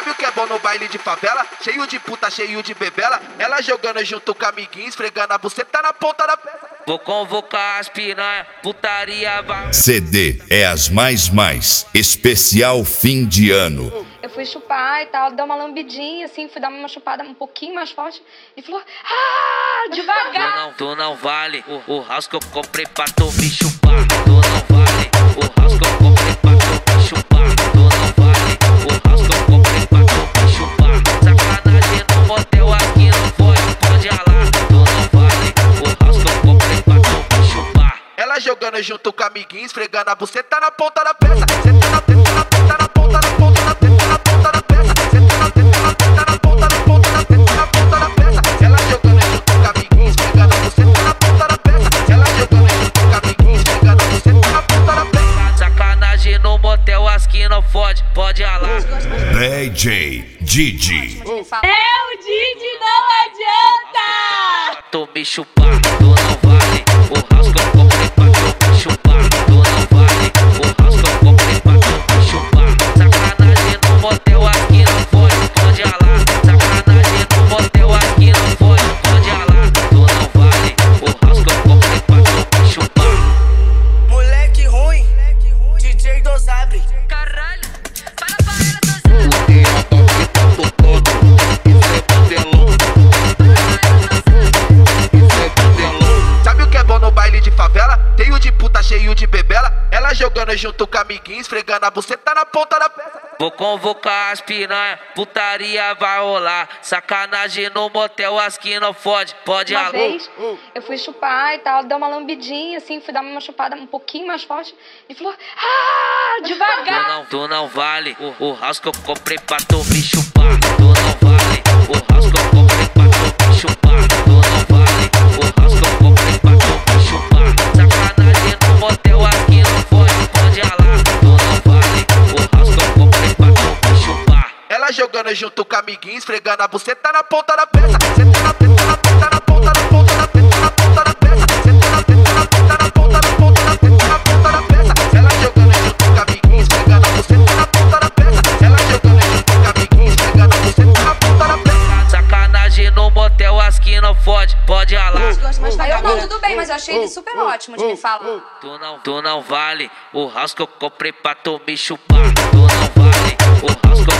Sabe o que é bom no baile de favela? Cheio de puta, cheio de bebela. Ela jogando junto com amiguinhos, esfregando a buceta na ponta da peça. Vou convocar as piranha, putaria vai. CD é as mais especial fim de ano. Eu fui chupar e tal, deu uma lambidinha assim, fui dar uma chupada um pouquinho mais forte e falou: ah, devagar. Tu não vale o house que eu comprei pra tu me chupar. Tu não vale o house que eu comprei pra tu me chupar. Tu não vale o house que eu comprei pra tu me chupar. Sacanagem no motel aqui não pode ralar. Tu não vale o house que eu comprei pra tu me chupar. Ela jogando junto com amiguinhos, esfregando a buceta na ponta da peça. Senta na teta, na teta, na ponta da ponta da teta, na ponta da peça. Senta na teta, na teta, na ponta da ponta da teta, na ponta da peça. Ela jogando junto com amiguinhos, esfregando a buceta na ponta da peça. Ela jogando junto com amiguinhos, esfregando a buceta na ponta da peça. Sacanagem no motel, as que não pode ralar. DJ Didi. É o Didi, não adianta! Tu me chupar, tu não vale o house que eu comprei pra tu me chupar. Tu não vale o house que eu comprei pra tu me chupar. Sacanagem no motel, aqui não pode ralar. Sacanagem no motel, aqui não pode ralar. Tu não vale o house que eu comprei pra tu me chupar. Moleque ruim, DJ Dosabre. Caralho, para, Sabe o que é bom no baile de favela? Cheio de puta, cheio de bebela. Ela jogando junto com amiguinhos, esfregando a buceta na ponta da peça. Vou convocar as piranha, putaria vai rolar. Sacanagem no motel, as que não pode Uma ralar. vez eu fui chupar e tal, deu uma lambidinha assim, fui dar uma chupada um pouquinho mais forte e falou: ah, devagar. Tu não vale o house que eu comprei pra tu me chupar. Tu não vale o house que eu comprei pra tu me chupar. Tu não vale o house que eu comprei pra tu me chupar. Sacanagem no motel, aqui não pode ralar. Tu não vale o house que eu comprei pra tu me chupar. Ela jogando junto com amiguinhos, esfregando a buceta na ponta da peça. Senta na teta, na teta, na ponta da ponta da teta, na ponta da peça. Senta na teta, na teta, na ponta da ponta da teta, na ponta da peça. Ela jogando junto com amiguinhos, esfregando a buceta na ponta da peça. Ela jogando junto com amiguinhos, esfregando a buceta na ponta da peça. Sacanagem no motel, as que não pode ralar. Aí eu, não, tudo bem, mas eu achei ele super ótimo de me falar. Tu não vale o house que eu comprei pra tu me chupar. Tu não vale o house que eu